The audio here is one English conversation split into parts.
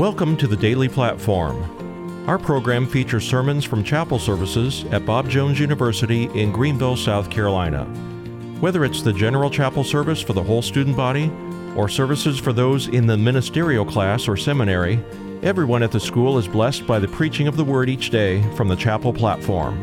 Welcome to the Daily Platform. Our program features sermons from chapel services at Bob Jones University in Greenville, South Carolina. Whether it's the general chapel service for the whole student body or services for those in the ministerial class or seminary, everyone at the school is blessed by the preaching of the Word each day from the chapel platform.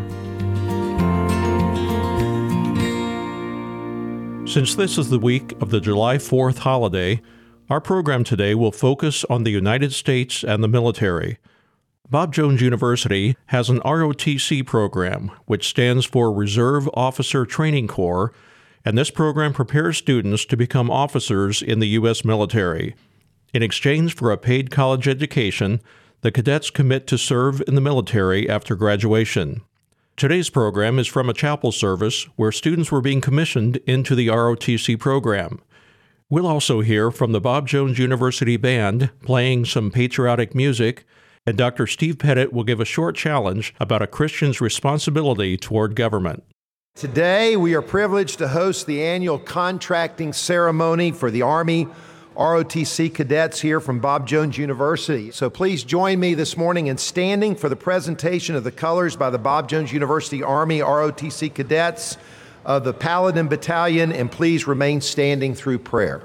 Since this is the week of the July 4th holiday, our program today will focus on the United States and the military. Bob Jones University has an ROTC program, which stands for Reserve Officer Training Corps, and this program prepares students to become officers in the U.S. military. In exchange for a paid college education, the cadets commit to serve in the military after graduation. Today's program is from a chapel service where students were being commissioned into the ROTC program. We'll also hear from the Bob Jones University Band playing some patriotic music, and Dr. Steve Pettit will give a short challenge about a Christian's responsibility toward government. Today, we are privileged to host the annual contracting ceremony for the Army ROTC cadets here from Bob Jones University. So please join me this morning in standing for the presentation of the colors by the Bob Jones University Army ROTC cadets of the Paladin Battalion, and please remain standing through prayer.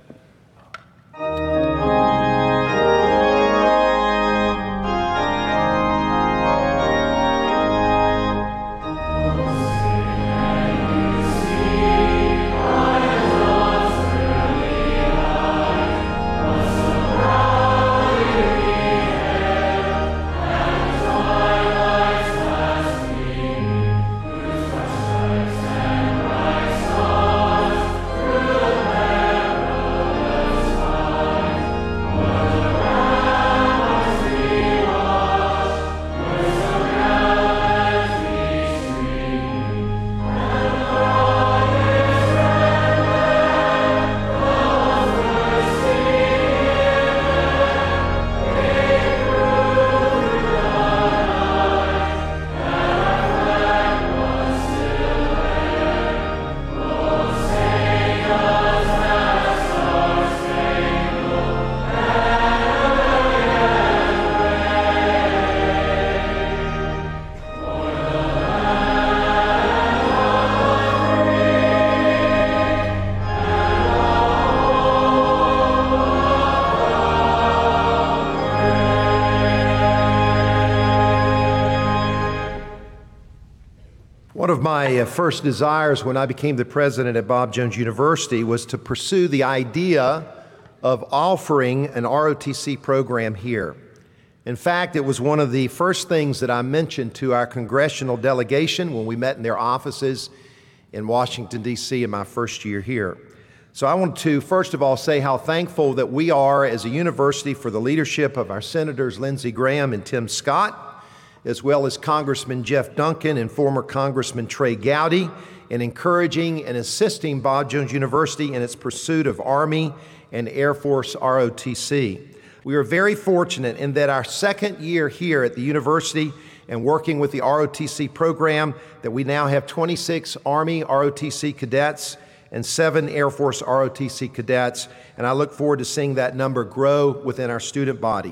One of my first desires when I became the president at Bob Jones University was to pursue the idea of offering an ROTC program here. In fact, it was one of the first things that I mentioned to our congressional delegation when we met in their offices in Washington, D.C. in my first year here. So I want to first of all say how thankful that we are as a university for the leadership of our Senators Lindsey Graham and Tim Scott, as well as Congressman Jeff Duncan and former Congressman Trey Gowdy, in encouraging and assisting Bob Jones University in its pursuit of Army and Air Force ROTC. We are very fortunate in that our second year here at the university and working with the ROTC program, that we now have 26 Army ROTC cadets and 7 Air Force ROTC cadets, and I look forward to seeing that number grow within our student body.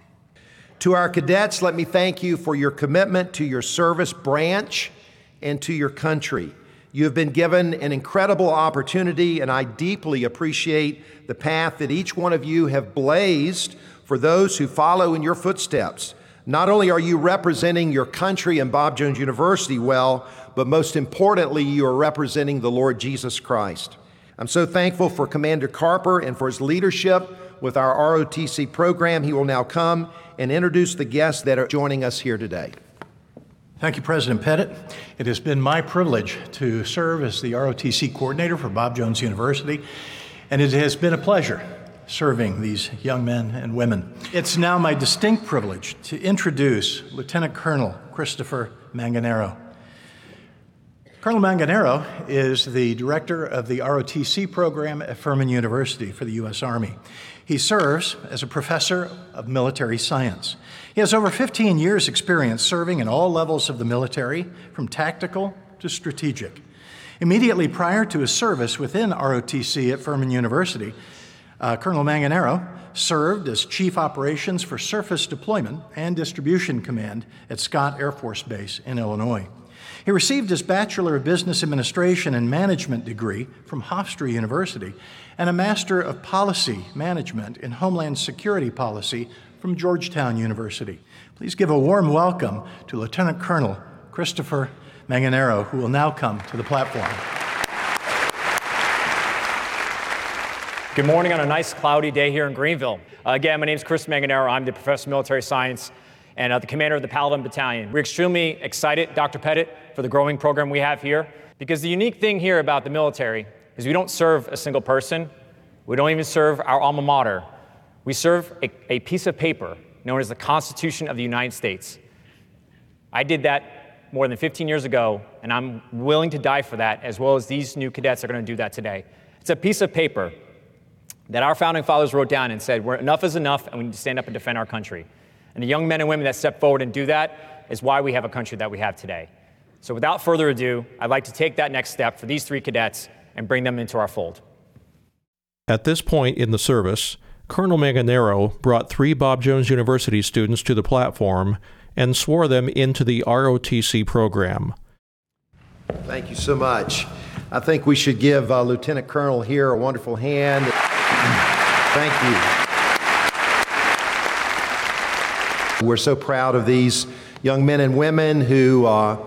To our cadets, let me thank you for your commitment to your service branch and to your country. You have been given an incredible opportunity, and I deeply appreciate the path that each one of you have blazed for those who follow in your footsteps. Not only are you representing your country and Bob Jones University well, but most importantly, you are representing the Lord Jesus Christ. I'm so thankful for Commander Carper and for his leadership with our ROTC program. He will now come and introduce the guests that are joining us here today. Thank you, President Pettit. It has been my privilege to serve as the ROTC coordinator for Bob Jones University, and it has been a pleasure serving these young men and women. It's now my distinct privilege to introduce Lieutenant Colonel Christopher Manganaro. Colonel Manganaro is the director of the ROTC program at Furman University for the U.S. Army. He serves as a professor of military science. He has over 15 years' experience serving in all levels of the military, from tactical to strategic. Immediately prior to his service within ROTC at Furman University, Colonel Manganaro served as Chief Operations for Surface Deployment and Distribution Command at Scott Air Force Base in Illinois. He received his Bachelor of Business Administration and Management degree from Hofstra University and a Master of Policy Management in Homeland Security Policy from Georgetown University. Please give a warm welcome to Lieutenant Colonel Christopher Manganaro, who will now come to the platform. Good morning on a nice cloudy day here in Greenville. Again, my name is Chris Manganaro. I'm the Professor of Military Science and the commander of the Paladin Battalion. We're extremely excited, Dr. Pettit, for the growing program we have here, because the unique thing here about the military is we don't serve a single person. We don't even serve our alma mater. We serve a piece of paper known as the Constitution of the United States. I did that more than 15 years ago, and I'm willing to die for that, as well as these new cadets are going to do that today. It's a piece of paper that our founding fathers wrote down and said, enough is enough, and we need to stand up and defend our country. And the young men and women that step forward and do that is why we have a country that we have today. So without further ado, I'd like to take that next step for these 3 cadets and bring them into our fold. At this point in the service, Colonel Manganaro brought 3 Bob Jones University students to the platform and swore them into the ROTC program. Thank you so much. I think we should give Lieutenant Colonel here a wonderful hand. Thank you. We're so proud of these young men and women who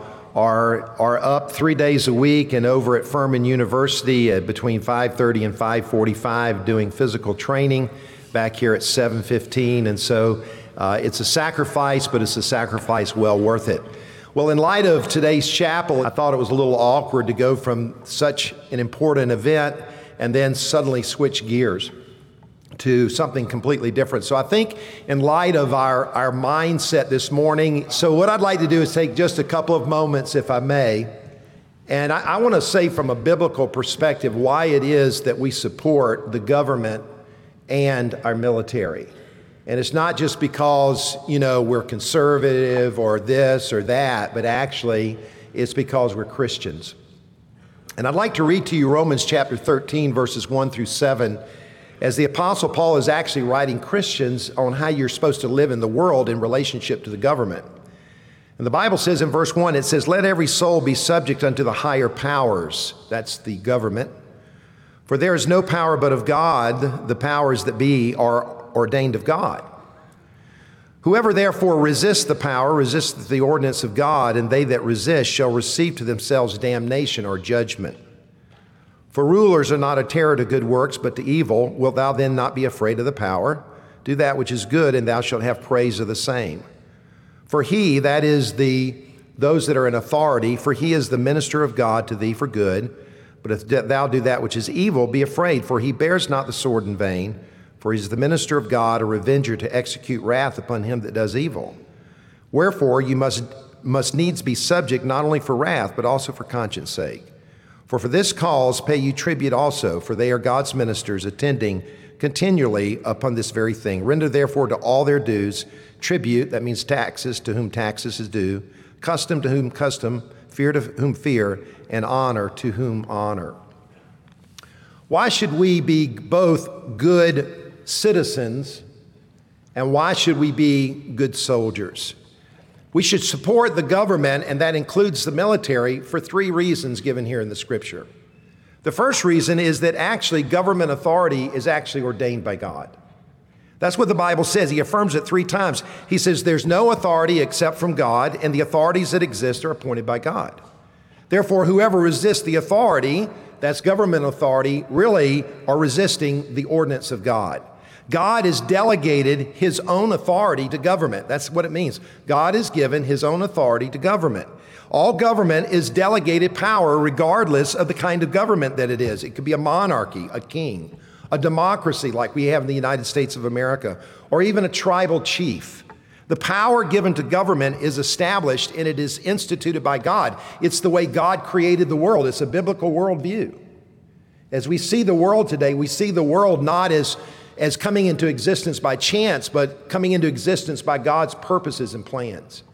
are up 3 days a week and over at Furman University at between 5:30 and 5:45 doing physical training back here at 7:15. And so it's a sacrifice, but it's a sacrifice well worth it. Well, in light of today's chapel, I thought it was a little awkward to go from such an important event and then suddenly switch gears to something completely different. So I think in light of our mindset this morning, so what I'd like to do is take just a couple of moments, if I may, and I want to say from a biblical perspective why it is that we support the government and our military. And it's not just because, we're conservative or this or that, but actually it's because we're Christians. And I'd like to read to you Romans chapter 13, verses 1 through 7, as the Apostle Paul is actually writing Christians on how you're supposed to live in the world in relationship to the government. And the Bible says in verse 1, it says, "Let every soul be subject unto the higher powers," that's the government, "for there is no power but of God, the powers that be are ordained of God. Whoever therefore resists the power resists the ordinance of God, and they that resist shall receive to themselves damnation or judgment. For rulers are not a terror to good works, but to evil. Wilt thou then not be afraid of the power? Do that which is good, and thou shalt have praise of the same. For he, that is those that are in authority, for he is the minister of God to thee for good. But if thou do that which is evil, be afraid, for he bears not the sword in vain. For he is the minister of God, a revenger to execute wrath upon him that does evil. Wherefore you must needs be subject not only for wrath, but also for conscience sake. For this cause pay you tribute also, for they are God's ministers, attending continually upon this very thing. Render therefore to all their dues, tribute, that means taxes, to whom taxes is due, custom to whom custom, fear to whom fear, and honor to whom honor." Why should we be both good citizens and why should we be good soldiers? We should support the government, and that includes the military, for 3 reasons given here in the scripture. The first reason is that actually government authority is actually ordained by God. That's what the Bible says. He affirms it 3 times. He says there's no authority except from God, and the authorities that exist are appointed by God. Therefore, whoever resists the authority, that's government authority, really are resisting the ordinance of God. God has delegated his own authority to government. That's what it means. God has given his own authority to government. All government is delegated power regardless of the kind of government that it is. It could be a monarchy, a king, a democracy like we have in the United States of America, or even a tribal chief. The power given to government is established and it is instituted by God. It's the way God created the world. It's a biblical worldview. As we see the world today, we see the world not as coming into existence by chance, but coming into existence by God's purposes and plans.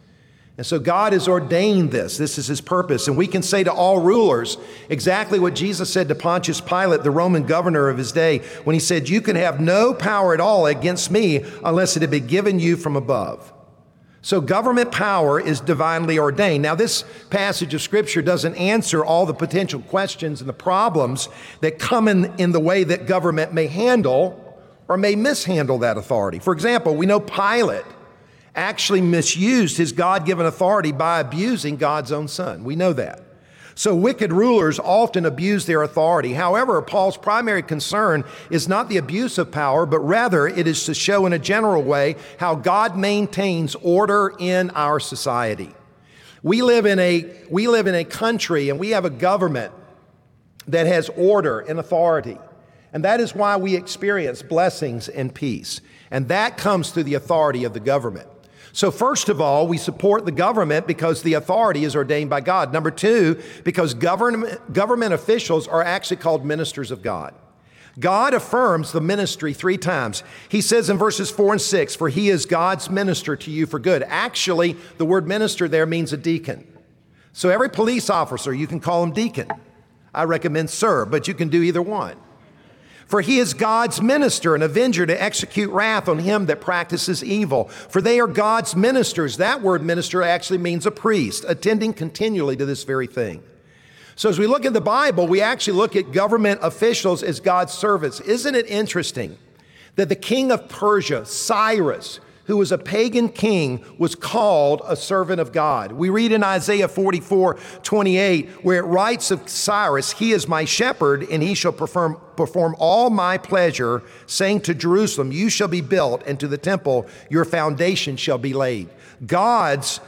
And so God has ordained this. This is his purpose. And we can say to all rulers exactly what Jesus said to Pontius Pilate, the Roman governor of his day, when he said, "You can have no power at all against me unless it had been given you from above." So government power is divinely ordained. Now, this passage of Scripture doesn't answer all the potential questions and the problems that come in the way that government may handle or may mishandle that authority. For example, we know Pilate actually misused his God-given authority by abusing God's own Son. We know that. So wicked rulers often abuse their authority. However, Paul's primary concern is not the abuse of power, but rather it is to show in a general way how God maintains order in our society. We live in a country and we have a government that has order and authority. And that is why we experience blessings and peace. And that comes through the authority of the government. So first of all, we support the government because the authority is ordained by God. Number two, because government officials are actually called ministers of God. God affirms the ministry 3 times. He says in verses 4 and 6, "For he is God's minister to you for good." Actually, the word minister there means a deacon. So every police officer, you can call him deacon. I recommend sir, but you can do either one. "For he is God's minister, an avenger to execute wrath on him that practices evil. For they are God's ministers." That word minister actually means a priest, attending continually to this very thing. So as we look at the Bible, we actually look at government officials as God's servants. Isn't it interesting that the king of Persia, Cyrus, who was a pagan king, was called a servant of God? We read in Isaiah 44:28, where it writes of Cyrus, "He is my shepherd, and he shall perform all my pleasure, saying to Jerusalem, you shall be built, and to the temple your foundation shall be laid." God's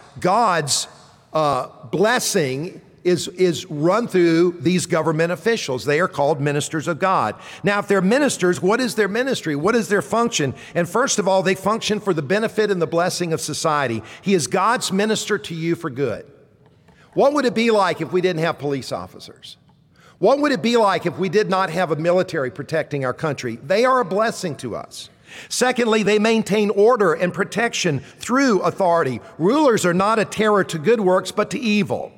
blessing is run through these government officials. They are called ministers of God. Now, if they're ministers, what is their ministry? What is their function? And first of all, they function for the benefit and the blessing of society. He is God's minister to you for good. What would it be like if we didn't have police officers? What would it be like if we did not have a military protecting our country? They are a blessing to us. Secondly, they maintain order and protection through authority. Rulers are not a terror to good works, but to evil.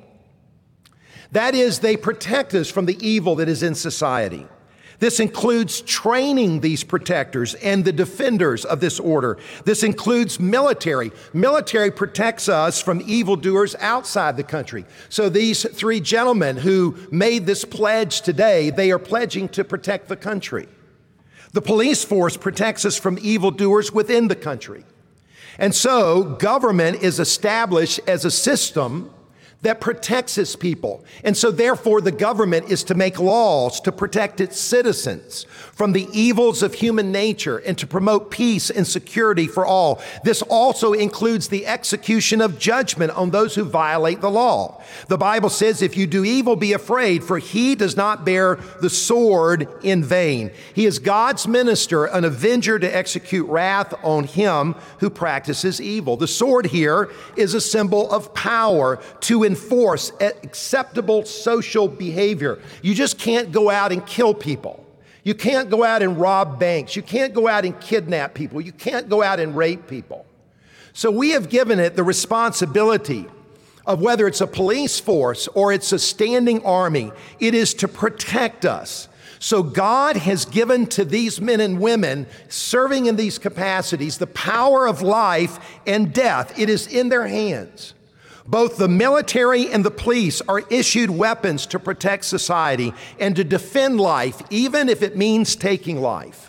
That is, they protect us from the evil that is in society. This includes training these protectors and the defenders of this order. This includes military. Military protects us from evildoers outside the country. So these 3 gentlemen who made this pledge today, they are pledging to protect the country. The police force protects us from evildoers within the country. And so government is established as a system that protects its people. And so therefore the government is to make laws to protect its citizens from the evils of human nature and to promote peace and security for all. This also includes the execution of judgment on those who violate the law. The Bible says, "If you do evil, be afraid, for he does not bear the sword in vain." He is God's minister, an avenger to execute wrath on him who practices evil. The sword here is a symbol of power to enforce acceptable social behavior. You just can't go out and kill people. You can't go out and rob banks. You can't go out and kidnap people. You can't go out and rape people. So we have given it the responsibility of, whether it's a police force or it's a standing army, it is to protect us. So God has given to these men and women serving in these capacities the power of life and death. It is in their hands. Both the military and the police are issued weapons to protect society and to defend life, even if it means taking life.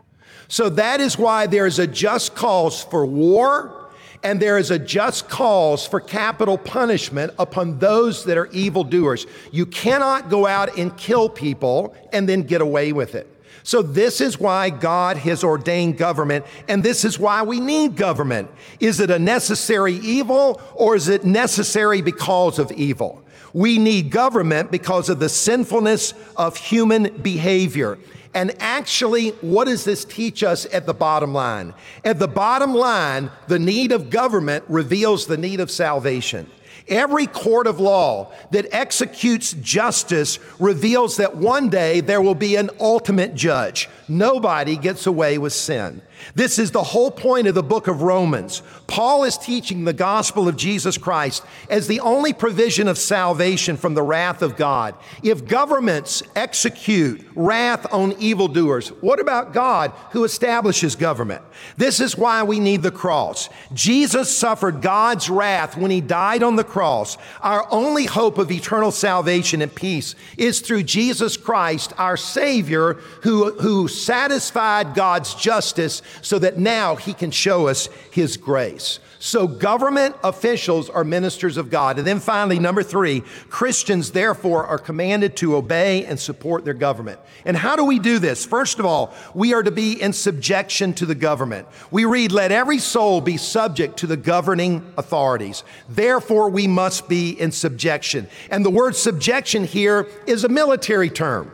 So that is why there is a just cause for war, and there is a just cause for capital punishment upon those that are evildoers. You cannot go out and kill people and then get away with it. So this is why God has ordained government, and this is why we need government. Is it a necessary evil, or is it necessary because of evil? We need government because of the sinfulness of human behavior. And actually, what does this teach us at the bottom line? At the bottom line, the need of government reveals the need of salvation. Every court of law that executes justice reveals that one day there will be an ultimate judge. Nobody gets away with sin. This is the whole point of the book of Romans. Paul is teaching the gospel of Jesus Christ as the only provision of salvation from the wrath of God. If governments execute wrath on evildoers, what about God who establishes government? This is why we need the cross. Jesus suffered God's wrath when he died on the cross. Our only hope of eternal salvation and peace is through Jesus Christ, our Savior, who satisfied God's justice so that now he can show us his grace. So government officials are ministers of God. And then finally, number 3, Christians therefore are commanded to obey and support their government. And how do we do this? First of all, we are to be in subjection to the government. We read, "Let every soul be subject to the governing authorities." Therefore, we must be in subjection. And the word subjection here is a military term.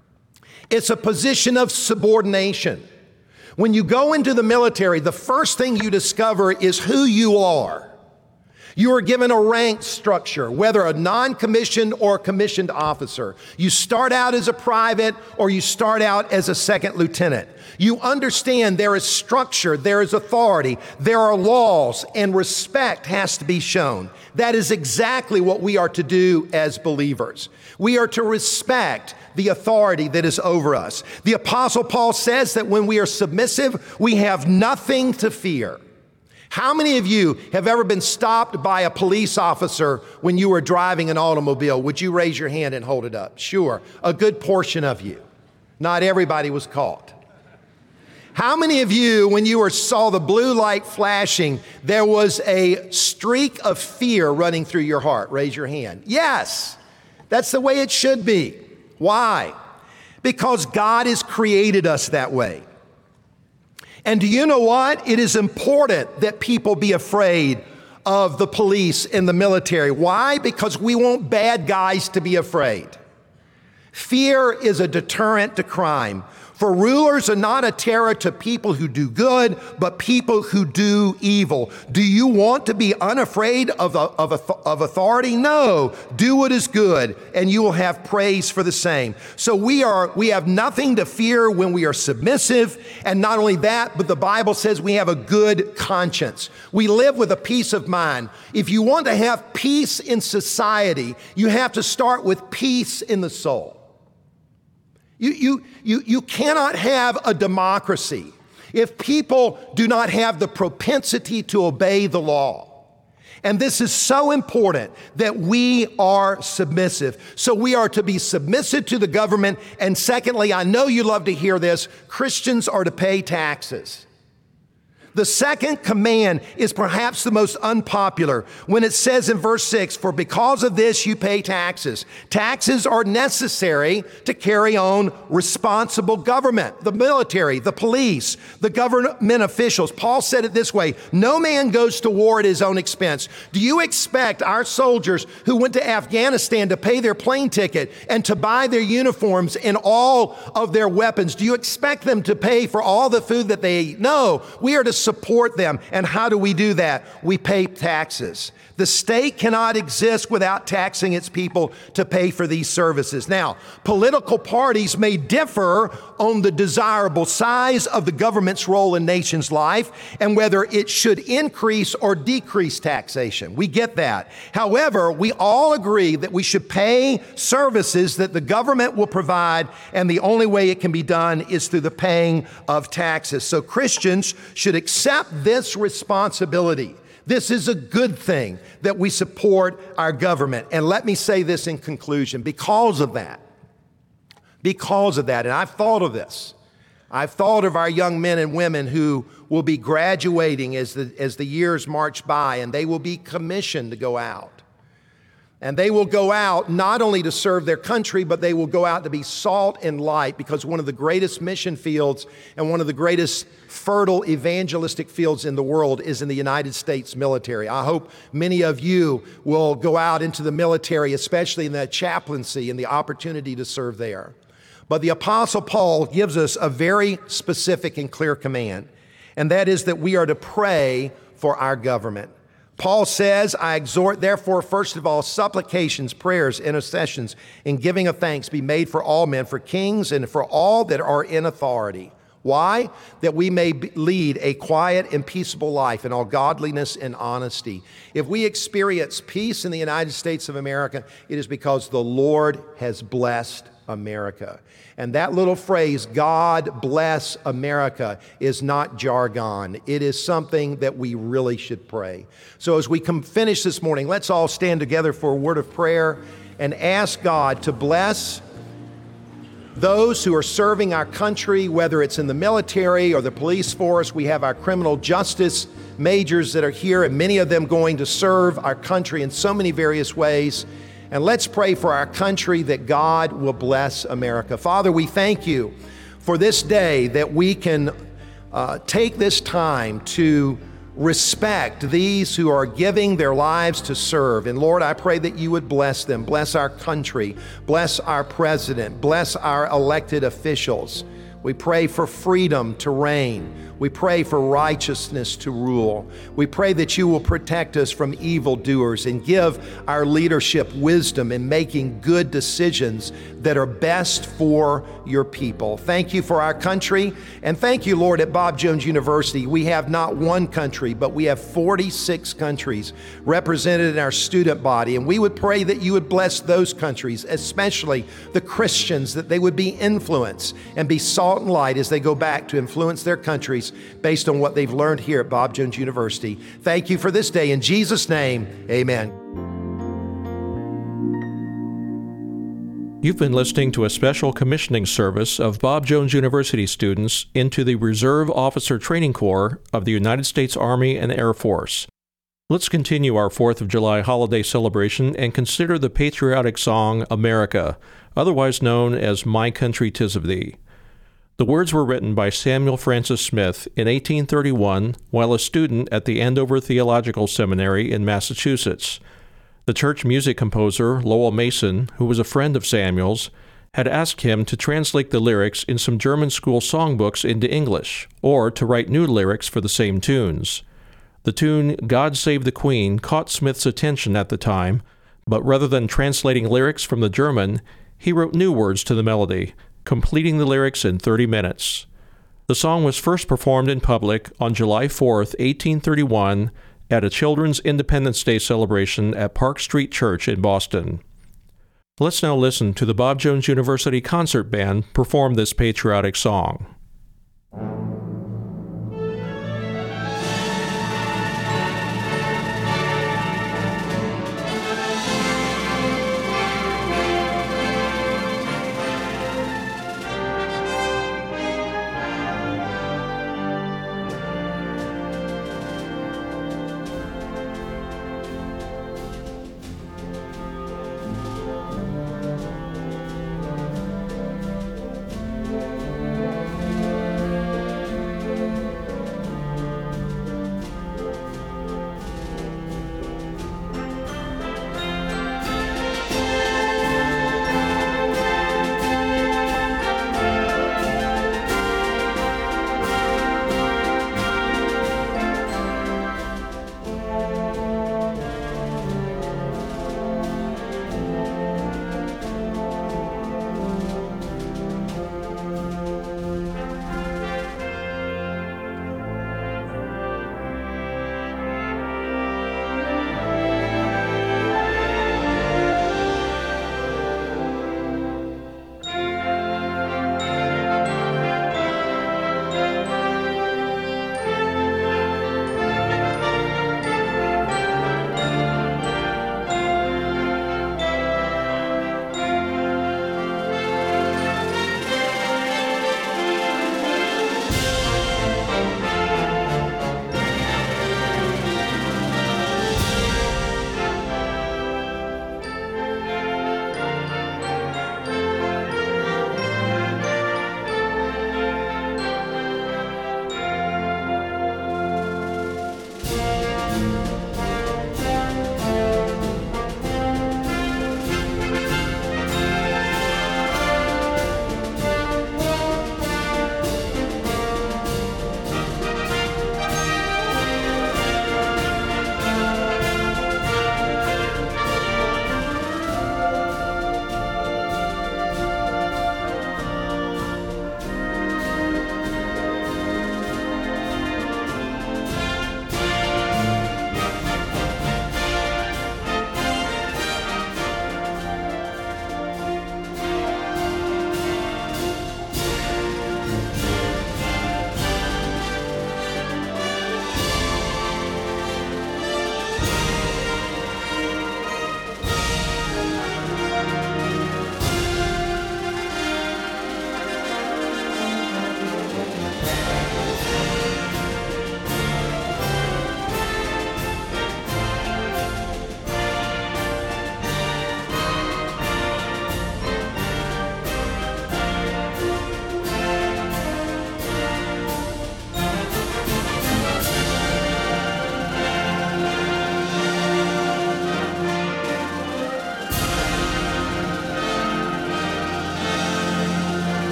It's a position of subordination. When you go into the military, the first thing you discover is who you are. You are given a rank structure, whether a non-commissioned or commissioned officer. You start out as a private or you start out as a second lieutenant. You understand there is structure, there is authority, there are laws, and respect has to be shown. That is exactly what we are to do as believers. We are to respect the authority that is over us. The Apostle Paul says that when we are submissive, we have nothing to fear. How many of you have ever been stopped by a police officer when you were driving an automobile? Would you raise your hand and hold it up? Sure, a good portion of you. Not everybody was caught. How many of you, when you saw the blue light flashing, there was a streak of fear running through your heart? Raise your hand. Yes, that's the way it should be. Why? Because God has created us that way. And do you know what? It is important that people be afraid of the police and the military. Why? Because we want bad guys to be afraid. Fear is a deterrent to crime. For rulers are not a terror to people who do good, but people who do evil. Do you want to be unafraid of authority? No. Do what is good, and you will have praise for the same. So we have nothing to fear when we are submissive, and not only that, but the Bible says we have a good conscience. We live with a peace of mind. If you want to have peace in society, you have to start with peace in the soul. You cannot have a democracy if people do not have the propensity to obey the law. And this is so important that we are submissive. So we are to be submissive to the government. And secondly, I know you love to hear this, Christians are to pay taxes. The second command is perhaps the most unpopular when it says in verse 6, "For because of this you pay taxes." Taxes are necessary to carry on responsible government, the military, the police, the government officials. Paul said it this way, "No man goes to war at his own expense." Do you expect our soldiers who went to Afghanistan to pay their plane ticket and to buy their uniforms and all of their weapons? Do you expect them to pay for all the food that they eat? No, we are to support them. And how do we do that? We pay taxes. The state cannot exist without taxing its people to pay for these services. Now, political parties may differ on the desirable size of the government's role in nation's life and whether it should increase or decrease taxation. We get that. However, we all agree that we should pay services that the government will provide, and the only way it can be done is through the paying of taxes. So Christians should accept this responsibility. This is a good thing that we support our government. And let me say this in conclusion, because of that, and I've thought of this. I've thought of our young men and women who will be graduating as the years march by, and they will be commissioned to go out. And they will go out not only to serve their country, but they will go out to be salt and light, because one of the greatest mission fields and one of the greatest fertile evangelistic fields in the world is in the United States military. I hope many of you will go out into the military, especially in the chaplaincy and the opportunity to serve there. But the Apostle Paul gives us a very specific and clear command, and that is that we are to pray for our government. Paul says, "I exhort, therefore, first of all, supplications, prayers, intercessions, and giving of thanks be made for all men, for kings and for all that are in authority." Why? That we may lead a quiet and peaceable life in all godliness and honesty. If we experience peace in the United States of America, it is because the Lord has blessed America. And that little phrase, God bless America, is not jargon. It is something that we really should pray. So as we finish this morning, let's all stand together for a word of prayer and ask God to bless those who are serving our country, whether it's in the military or the police force. We have our criminal justice majors that are here, and many of them going to serve our country in so many various ways. And let's pray for our country that God will bless America. Father, we thank you for this day that we can take this time to respect these who are giving their lives to serve. And Lord, I pray that you would bless them, bless our country, bless our president, bless our elected officials. We pray for freedom to reign. We pray for righteousness to rule. We pray that you will protect us from evildoers and give our leadership wisdom in making good decisions that are best for your people. Thank you for our country, and thank you, Lord, at Bob Jones University. We have not one country, but we have 46 countries represented in our student body, and we would pray that you would bless those countries, especially the Christians, that they would be influenced and be salt and light as they go back to influence their countries based on what they've learned here at Bob Jones University. Thank you for this day. In Jesus' name, amen. You've been listening to a special commissioning service of Bob Jones University students into the Reserve Officer Training Corps of the United States Army and Air Force. Let's continue our 4th of July holiday celebration and consider the patriotic song, America, otherwise known as My Country 'Tis of Thee. The words were written by Samuel Francis Smith in 1831 while a student at the Andover Theological Seminary in Massachusetts. The church music composer, Lowell Mason, who was a friend of Samuel's, had asked him to translate the lyrics in some German school songbooks into English, or to write new lyrics for the same tunes. The tune God Save the Queen caught Smith's attention at the time, but rather than translating lyrics from the German, he wrote new words to the melody, completing the lyrics in 30 minutes. The song was first performed in public on July 4, 1831, at a Children's Independence Day celebration at Park Street Church in Boston. Let's now listen to the Bob Jones University Concert Band perform this patriotic song.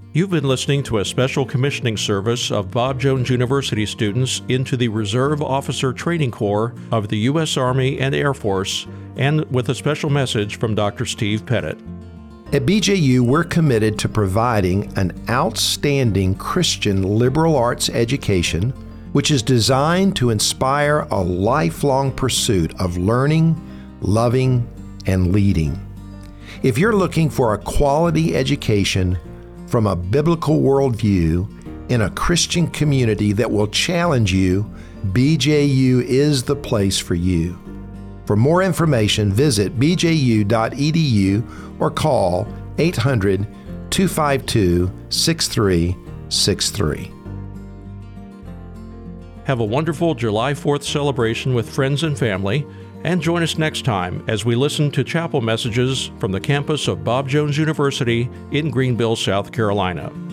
You've been listening to a special commissioning service of Bob Jones University students into the Reserve Officer Training Corps of the U.S. Army and Air Force, and with a special message from Dr. Steve Pettit. At BJU, we're committed to providing an outstanding Christian liberal arts education, which is designed to inspire a lifelong pursuit of learning, loving, and leading. If you're looking for a quality education from a biblical worldview in a Christian community that will challenge you, BJU is the place for you. For more information, visit bju.edu or call 800-252-6363. Have a wonderful July 4th celebration with friends and family, and join us next time as we listen to chapel messages from the campus of Bob Jones University in Greenville, South Carolina.